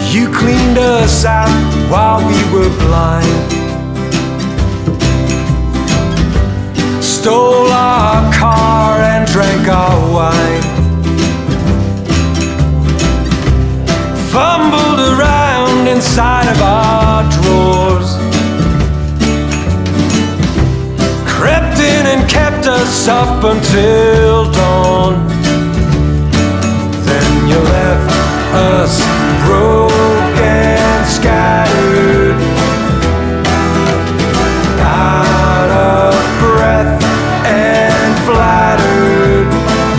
You cleaned us out while we were blind. Stole our car and drank our wine. Fumbled around inside of our drawers. Crept in and kept us up until dawn. Then you left us broke and scattered, out of breath and flattered.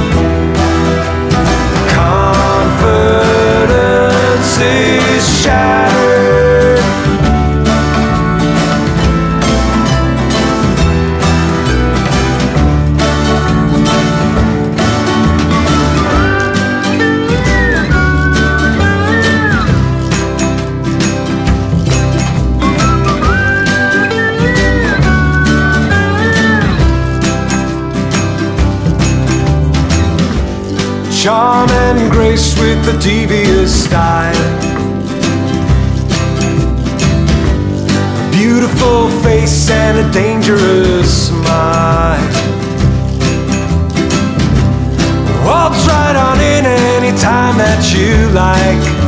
Confidence is shattered. Charm and grace with a devious style. A beautiful face and a dangerous smile. Waltz right on in anytime that you like.